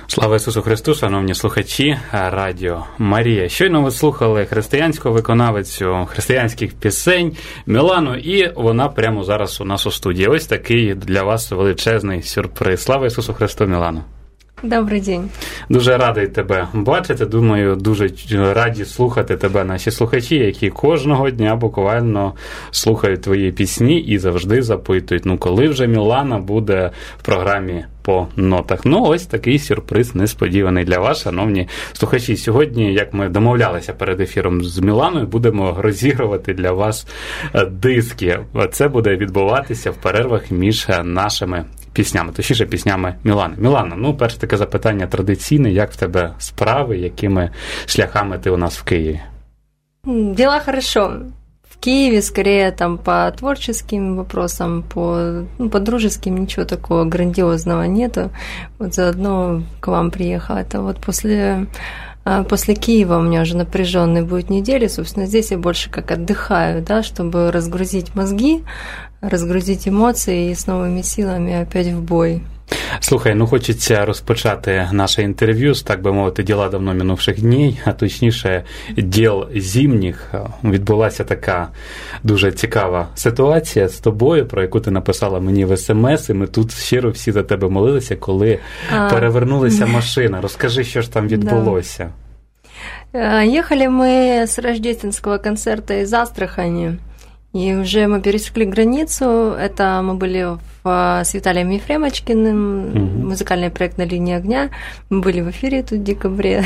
Слава Ісусу Христу, шановні слухачі Радіо Марія. Щойно ви слухали християнську виконавицю християнських пісень Мілану, і вона прямо зараз у нас у студії. Ось такий для вас величезний сюрприз. Слава Ісусу Христу, Мілану. Добрий день. Дуже радий тебе бачити. Думаю, дуже раді слухати тебе наші слухачі, які кожного дня буквально слухають твої пісні і завжди запитують, коли вже Мілана буде в програмі по нотах. Ось такий сюрприз несподіваний для вас, шановні слухачі. Сьогодні, як ми домовлялися перед ефіром з Міланою, будемо розігрувати для вас диски. Це буде відбуватися в перервах між нашими піснями, точніше піснями Мілани. Мілана, перше таке запитання традиційне, як в тебе справи, якими шляхами ти у нас в Києві? Дела хорошо. В Киеве скорее там по творческим вопросам, по дружеским ничего такого грандиозного нету. Вот заодно к вам приехала. Это вот после Киева у меня уже напряженные будут недели. Собственно, здесь я больше как отдыхаю, да, чтобы разгрузить мозги, разгрузить эмоции и с новыми силами опять в бой. Слухай, хочеться розпочати наше інтерв'ю з, так би мовити, діла давно минувших днів, а точніше, діл зимніх. Відбулася така дуже цікава ситуація з тобою, про яку ти написала мені в СМС, і ми тут щиро всі за тебе молилися, коли перевернулася машина. Розкажи, що ж там відбулося. Да. Ехали мы с рождественского концерта из Астрахани, и уже мы пересекли границу. Это мы были с Виталием Ефремочкиным, музыкальный проект «На линии огня». Мы были в эфире тут в декабре.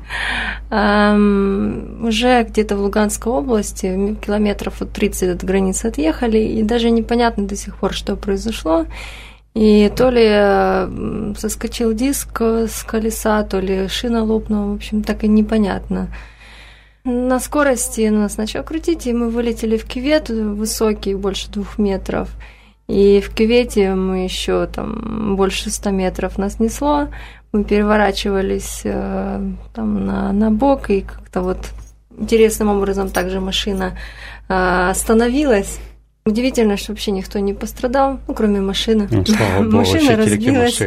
Уже где-то в Луганской области, километров 30 от границы отъехали, и даже непонятно до сих пор, что произошло. И то ли соскочил диск с колеса, то ли шина лопнула, в общем, так и непонятно. На скорости нас начало крутить, и мы вылетели в кювет высокий, больше 2 метров. И в кювете мы еще там больше 100 метров нас несло. Мы переворачивались там на бок, и как-то вот интересным образом также машина остановилась. Удивительно, что вообще никто не пострадал, кроме машины. Слава Богу, машина разбилась.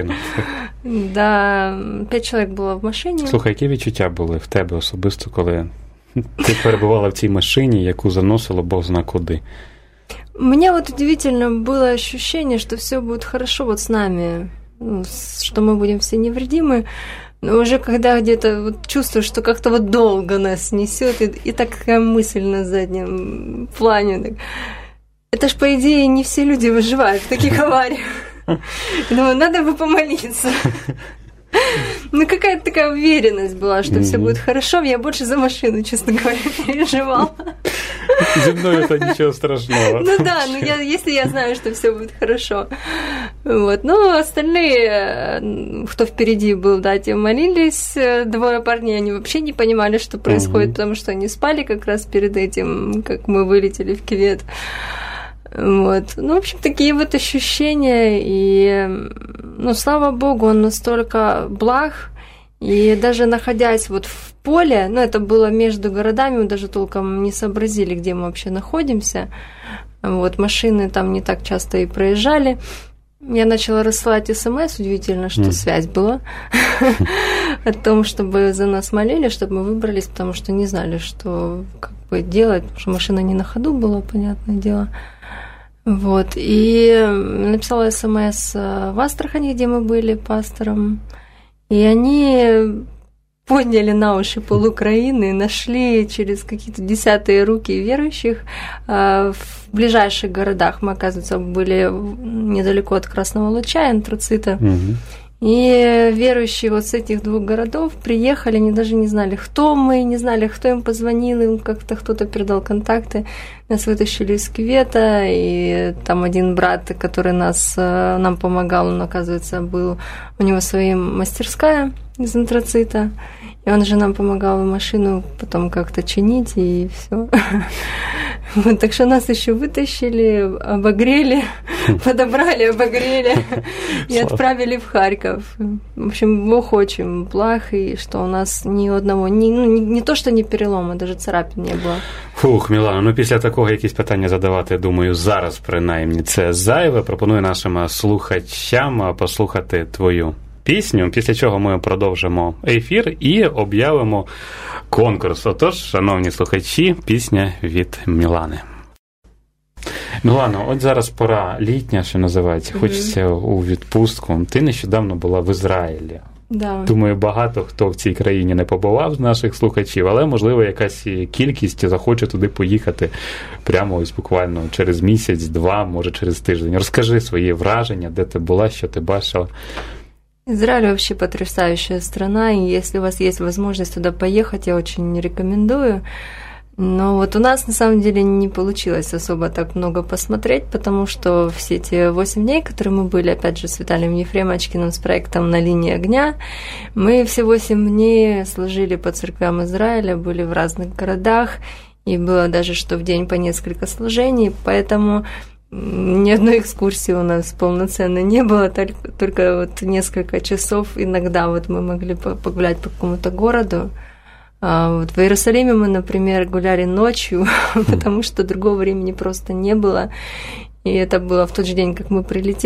Да, 5 чоловік було в машині. Слухай, які відчуття були в тебе особисто, коли ти перебувала в цій машині, яку заносило Бог зна куди? Мне вот удивительно было ощущение, что все будет хорошо вот с нами, что мы будем все невредимы. Но уже когда где-то вот чувствую, что как-то вот долго нас несет, и такая мысль на заднем плане. Так. Это ж, по идее, не все люди выживают в таких авариях. Думаю, надо бы помолиться. Какая-то такая уверенность была, что все будет хорошо. Я больше за машину, честно говоря, переживала. Зі мною это ничего страшного. Если я знаю, что все будет хорошо. Вот. Остальные, кто впереди был, да, те молились. 2 парней, они вообще не понимали, что происходит, потому что они спали как раз перед этим, как мы вылетели в кювет. Вот. В общем, такие вот ощущения, и, слава Богу, он настолько благ, и даже находясь вот в поле, это было между городами, мы даже толком не сообразили, где мы вообще находимся, вот, машины там не так часто и проезжали. Я начала рассылать СМС, удивительно, что связь была, о том, чтобы за нас молили, чтобы мы выбрались, потому что не знали, что как бы делать, потому что машина не на ходу была, понятное дело. Вот, и написала СМС в Астрахани, где мы были пастором, и они подняли на уши пол Украины, нашли через какие-то десятые руки верующих в ближайших городах. Мы, оказывается, были недалеко от Красного Луча, Антрацита. И верующие вот с этих 2 городов приехали, они даже не знали, кто мы, не знали, кто им позвонил, им как-то кто-то передал контакты. Нас вытащили из кювета, и там один брат, который нам помогал, он, оказывается, был, у него своя мастерская из Антрацита, и он же нам помогал машину потом как-то чинить, и всё. Вот, так что нас еще вытащили, обогрели, подобрали, обогрели и отправили в Харьков. В общем, Бог очень благ, и что у нас ни одного, не то, что не перелома, даже царапин не было. Фух, Мілана, після такого якісь питання задавати, думаю, зараз принаймні це зайве. Пропоную нашим слухачам послухати твою пісню, після чого ми продовжимо ефір і об'явимо конкурс. Отож, шановні слухачі, пісня від Мілани. Мілано, от зараз пора літня, що називається, хочеться у відпустку. Ти нещодавно була в Ізраїлі. Да. Думаю, багато хто в цій країні не побував з наших слухачів, але, можливо, якась кількість захоче туди поїхати прямо ось буквально через місяць-два, може через тиждень. Розкажи свої враження, де ти була, що ти бачила. Израиль вообще потрясающая страна, и если у вас есть возможность туда поехать, я очень рекомендую. Но вот у нас на самом деле не получилось особо так много посмотреть, потому что все эти 8 дней, которые мы были, опять же, с Виталием Ефремочкиным, с проектом «На линии огня», мы все 8 дней служили по церквям Израиля, были в разных городах, и было даже что в день по несколько служений, поэтому ни одной экскурсии у нас полноценной не было, только вот несколько часов иногда вот мы могли погулять по какому-то городу. Вот в Иерусалиме мы, например, гуляли ночью, потому что другого времени просто не было. И это было в тот же день, как мы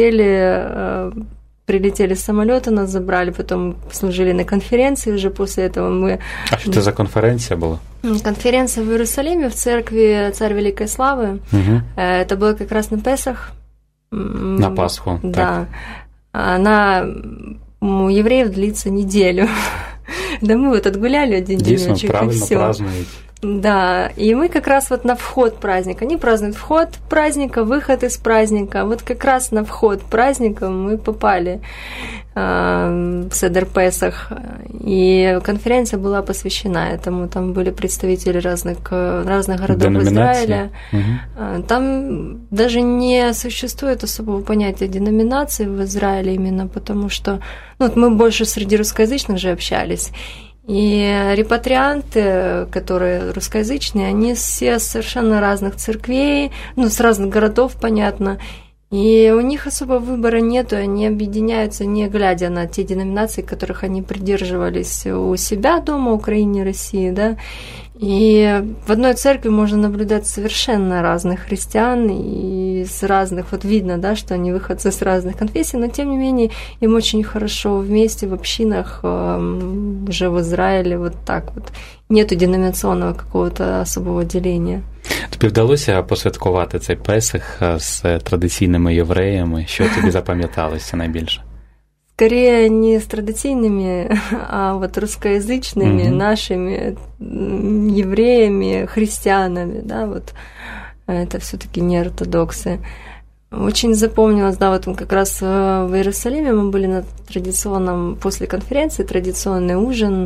прилетели с самолета, нас забрали, потом служили на конференции, уже после этого мы... А что это за конференция была? Конференция в Иерусалиме, в церкви «Царь Великой Славы». Угу. Это было как раз на Песах. На Пасху. Да. Она у евреев длится неделю. Да мы вот отгуляли один денечек, правильно и всё. Празднуют. Да, и мы как раз вот на вход праздника, они празднуют вход праздника, выход из праздника, вот как раз на вход праздника мы попали в Седер Песах, и конференция была посвящена этому, там были представители разных городов Израиля, там даже не существует особого понятия деноминации в Израиле именно потому, что ну, вот мы больше среди русскоязычных же общались. И репатрианты, которые русскоязычные, они все с совершенно разных церквей, ну, с разных городов, понятно, и у них особо выбора нету, они объединяются, не глядя на те деноминации, которых они придерживались у себя дома, в Украине, России, да, и в одной церкви можно наблюдать совершенно разных христиан, и с разных, вот видно, да, что они выходцы с разных конфессий, но тем не менее им очень хорошо вместе в общинах, уже в Израиле, вот так вот. Нету деноминационного какого-то особого деления. Тобі вдалося посвяткувати цей Песах з традиційними євреями? Що тобі запам'яталося найбільше? Скорее не с традиционными, а вот русскоязычными, нашими евреями, христианами, да, вот это всё-таки не ортодоксы. Очень запомнилось, да, вот как раз в Иерусалиме мы были на традиционном, после конференции, традиционный ужин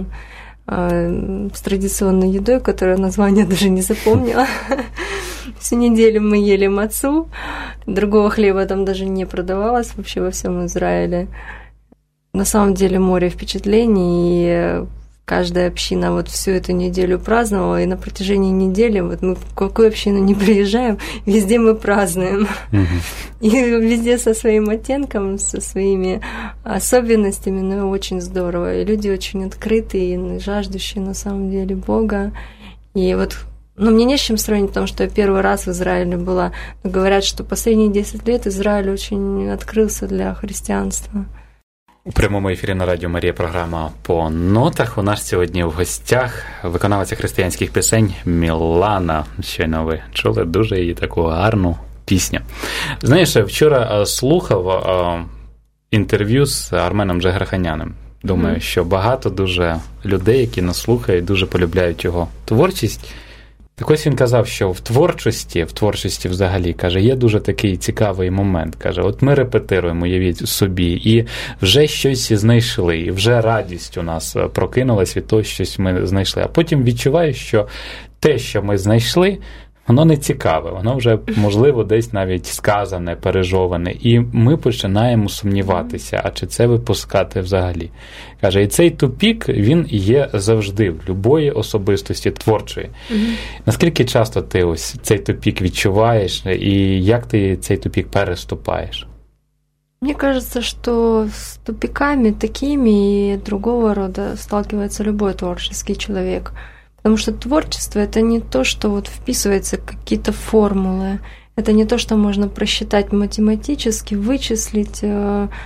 с традиционной едой, которую название даже не запомнила. Всю неделю мы ели мацу, другого хлеба там даже не продавалось вообще во всем Израиле. На самом деле море впечатлений, и каждая община вот всю эту неделю праздновала, и на протяжении недели, вот мы в какую общину не приезжаем, везде мы празднуем. И везде со своим оттенком, со своими особенностями, но очень здорово. И люди очень открытые и жаждущие на самом деле Бога. И вот ну, мне не с чем сравнить, потому что я первый раз в Израиле была. Но говорят, что последние 10 лет Израиль очень открылся для христианства. У прямому ефірі на Радіо Марія програма «По нотах». У нас сьогодні в гостях виконавиця християнських пісень Мілана. Щойно ви чули дуже її таку гарну пісню. Знаєш, вчора слухав інтерв'ю з Арменом Джигарханяним. Думаю, що багато дуже людей, які нас слухають, дуже полюбляють його творчість. Так ось він казав, що в творчості взагалі, каже, є дуже такий цікавий момент. Каже, от ми репетируємо, уявіть собі, і вже щось знайшли, і вже радість у нас прокинулась від того, що щось ми знайшли. А потім відчуваю, що те, що ми знайшли, воно не цікаве, воно вже, можливо, десь навіть сказане, пережоване. І ми починаємо сумніватися, а чи це випускати взагалі. Каже, і цей тупік, він є завжди, в любої особистості творчої. Наскільки часто ти ось цей тупік відчуваєш, і як ти цей тупік переступаєш? Мне кажется, что с тупиками такими и другого рода сталкивается любой творческий человек. Потому что творчество — это не то, что вот вписывается в какие-то формулы, это не то, что можно просчитать математически, вычислить,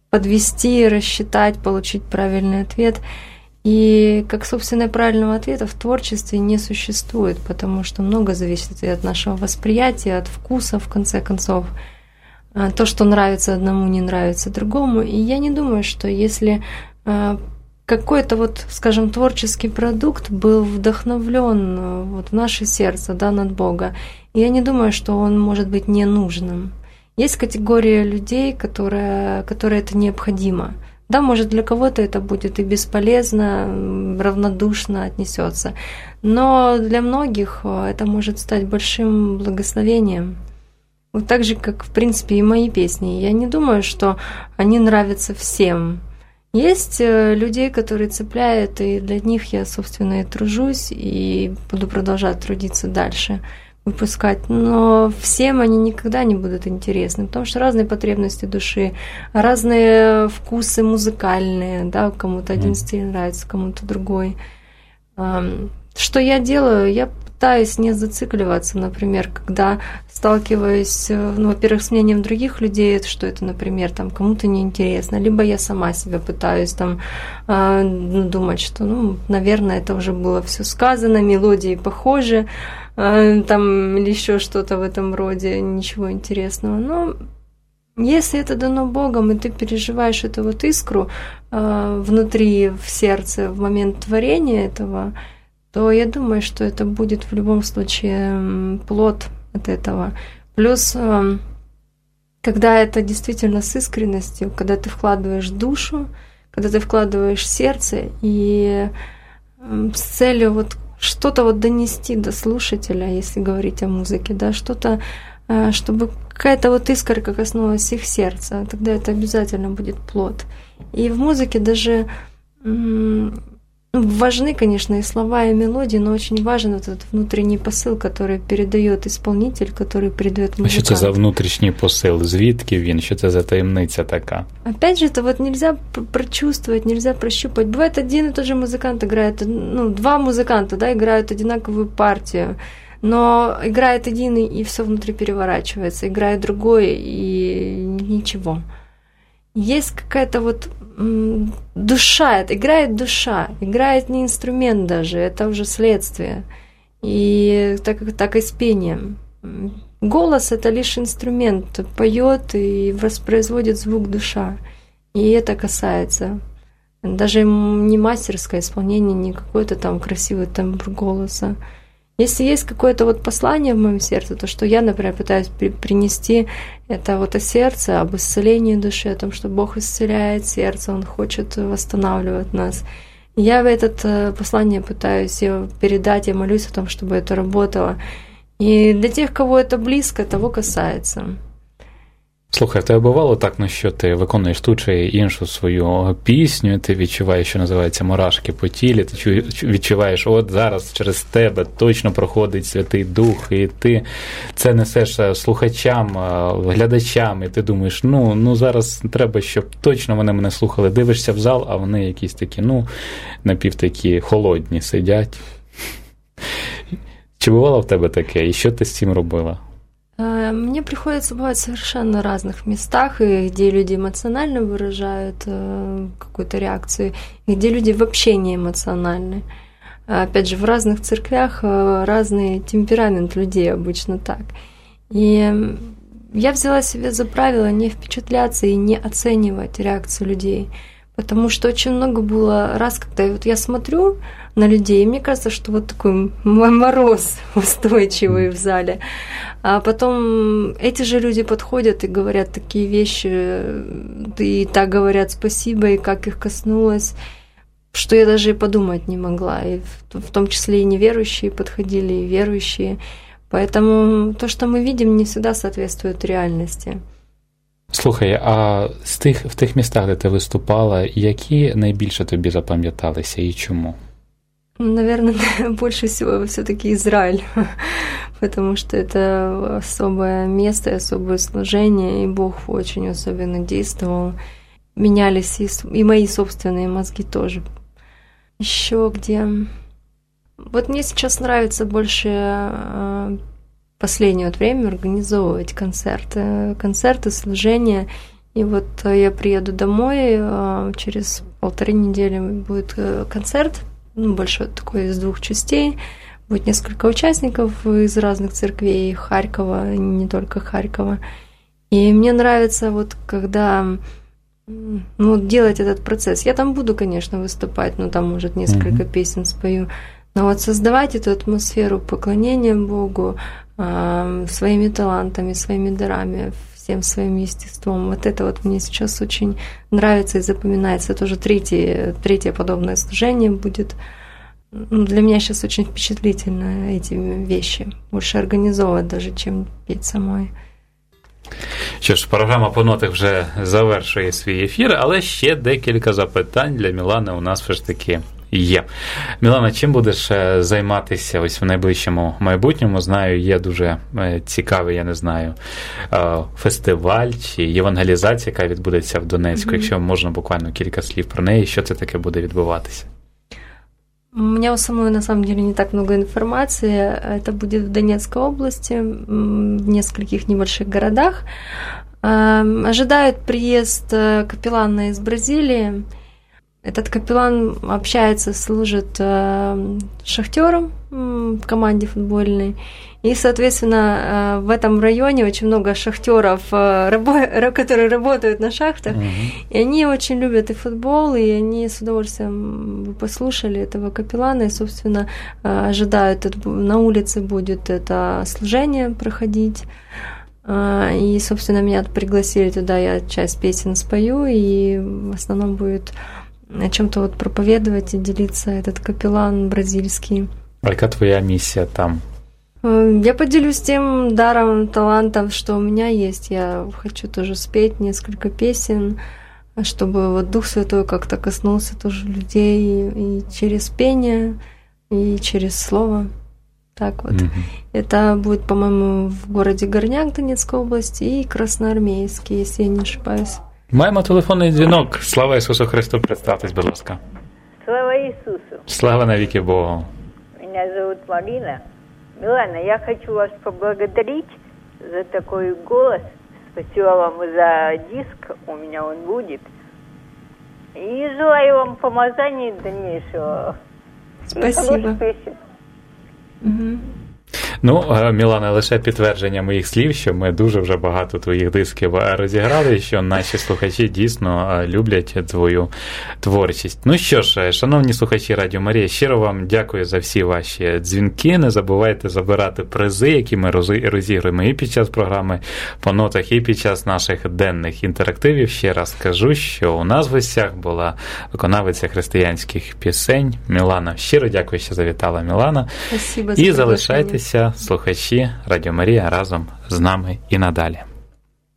подвести, рассчитать, получить правильный ответ. И как, собственно, правильного ответа в творчестве не существует, потому что много зависит и от нашего восприятия, от вкуса, в конце концов. То, что нравится одному, не нравится другому. И я не думаю, что если какой-то вот, скажем, творческий продукт был вдохновлен вот в наше сердце, дан от Бога, я не думаю, что он может быть ненужным. Есть категория людей, которые это необходимо. Да, может, для кого-то это будет и бесполезно, равнодушно отнесется, но для многих это может стать большим благословением. Вот так же, как, в принципе, и мои песни. Я не думаю, что они нравятся всем. Есть людей, которые цепляют, и для них я, собственно, и тружусь, и буду продолжать трудиться дальше, выпускать. Но всем они никогда не будут интересны, потому что разные потребности души, разные вкусы музыкальные, да, кому-то один стиль нравится, кому-то другой. Что я делаю? Я пытаюсь не зацикливаться, например, когда сталкиваюсь, во-первых, с мнением других людей, что это, например, там кому-то неинтересно, либо я сама себя пытаюсь там думать, что, наверное, это уже было все сказано, мелодии похожи, там или еще что-то в этом роде, ничего интересного. Но если это дано Богом, и ты переживаешь эту вот искру внутри, в сердце, в момент творения этого, то я думаю, что это будет в любом случае плод от этого. Плюс, когда это действительно с искренностью, когда ты вкладываешь душу, когда ты вкладываешь сердце, и с целью вот что-то вот донести до слушателя, если говорить о музыке, да, что-то, чтобы какая-то вот искорка коснулась их сердца, тогда это обязательно будет плод. И в музыке даже важны, конечно, и слова, и мелодии, но очень важен вот этот внутренний посыл, который передает исполнитель, который передает музыкант. А що це за внутрішній посил? Звідки він? Що це за таємниця така? Опять же, это вот нельзя прочувствовать, нельзя прощупать. Бывает, один и тот же музыкант играет, два музыканта, да, играют одинаковую партию, но играет один, и все внутри переворачивается, играет другой, и ничего. Есть какая-то вот душа, это играет душа, играет не инструмент даже, это уже следствие. И так и с пением. Голос — это лишь инструмент, поет и воспроизводит звук душа. И это касается даже не мастерское исполнение, не какой-то там красивый тембр голоса. Если есть какое-то вот послание в моем сердце, то что я, например, пытаюсь принести, это вот о сердце, об исцелении души, о том, что Бог исцеляет сердце, Он хочет восстанавливать нас. Я в это послание пытаюсь передать, я молюсь о том, чтобы это работало. И для тех, кого это близко, того касается. Слухай, в тебе бувало так, що ти виконуєш ту чи іншу свою пісню, ти відчуваєш, що називається мурашки по тілі, ти відчуваєш, от зараз через тебе точно проходить Святий Дух, і ти це несеш слухачам, глядачам, і ти думаєш, зараз треба, щоб точно вони мене слухали. Дивишся в зал, а вони якісь такі, напівтакі холодні сидять. Чи бувало в тебе таке, і що ти з цим робила? Мне приходится бывать в совершенно разных местах, и где люди эмоционально выражают какую-то реакцию, и где люди вообще не эмоциональны. Опять же, в разных церквях разный темперамент людей, обычно так. И я взяла себе за правило не впечатляться и не оценивать реакцию людей, потому что очень много было раз, когда вот я смотрю на людей, и мне кажется, что вот такой мороз устойчивый в зале. А потом эти же люди подходят и говорят такие вещи, и так говорят спасибо, и как их коснулось, что я даже и подумать не могла. И в том числе и неверующие подходили, и верующие. Поэтому то, что мы видим, не всегда соответствует реальности. Слухай, а в тих містах, де ти виступала, які найбільше тобі запам'яталися і чому? Наверное, больше всего все-таки Израиль, потому что это особое место, особое служение, и Бог очень особенно действовал. Менялись и мои собственные мозги тоже. Еще где... Вот мне сейчас нравится больше последнее время организовывать концерты, служения. И вот я приеду домой, через 1,5 недели будет концерт, больше такой из 2 частей. Будет несколько участников из разных церквей Харькова, не только Харькова. И мне нравится вот когда делать этот процесс. Я там буду, конечно, выступать, но там, может, несколько песен спою. Но вот создавать эту атмосферу поклонения Богу своими талантами, своими дарами, всем своим естеством. Вот это вот мне сейчас очень нравится и запоминается. Это уже третье подобное служение будет. Для меня сейчас очень впечатлительно эти вещи. Больше организовывать даже, чем петь самой. Що ж, програма «По нотах» вже завершує свій ефір, але ще декілька запитань для Мілани у нас все ж таки є. Мілана, чим будеш займатися ось в найближчому майбутньому? Знаю, є дуже цікавий, я не знаю, фестиваль чи євангелізація, яка відбудеться в Донецьку. Якщо можна буквально кілька слів про неї, що це таке буде відбуватися? У меня у самой, на самом деле, не так много информации. Это будет в Донецкой области, в нескольких небольших городах. Ожидают приезд капеллана из Бразилии. Этот капеллан общается, служит шахтером в команде футбольной. И, соответственно, в этом районе очень много шахтеров, которые работают на шахтах. И они очень любят и футбол, и они с удовольствием послушали этого капеллана. И, собственно, ожидают, на улице будет это служение проходить. И, собственно, меня пригласили туда, я часть песен спою, и в основном будет о чем-то вот проповедовать и делиться этот капеллан бразильский. А яка твоя миссия там? Я поделюсь тем даром, талантом, что у меня есть. Я хочу тоже спеть несколько песен, чтобы вот Дух Святой как-то коснулся тоже людей и через пение, и через слово. Так вот. Это будет, по-моему, в городе Горняк Донецкой области и Красноармейский, если я не ошибаюсь. Маємо телефонний дзвінок. Слава Ісусу Христу, представтесь, будь ласка. Слава Иисусу. Слава навіки Богу. Меня зовут Марина. Милана, я хочу вас поблагодарить за такой голос. Спасибо вам за диск, у меня он будет. И желаю вам помазания дальнейшего. Спасибо. Ну, Мілана, лише підтвердження моїх слів, що ми дуже вже багато твоїх дисків розіграли, що наші слухачі дійсно люблять твою творчість. Ну що ж, шановні слухачі Радіо Марія, щиро вам дякую за всі ваші дзвінки. Не забувайте забирати призи, які ми розігруємо і під час програми «По нотах», і під час наших денних інтерактивів. Ще раз скажу, що у нас в гостях була виконавиця християнських пісень Мілана. Щиро дякую, що завітала, Мілана. Спасибо за і залишайтеся, слухачі Радіо Марія, разом з нами і надалі.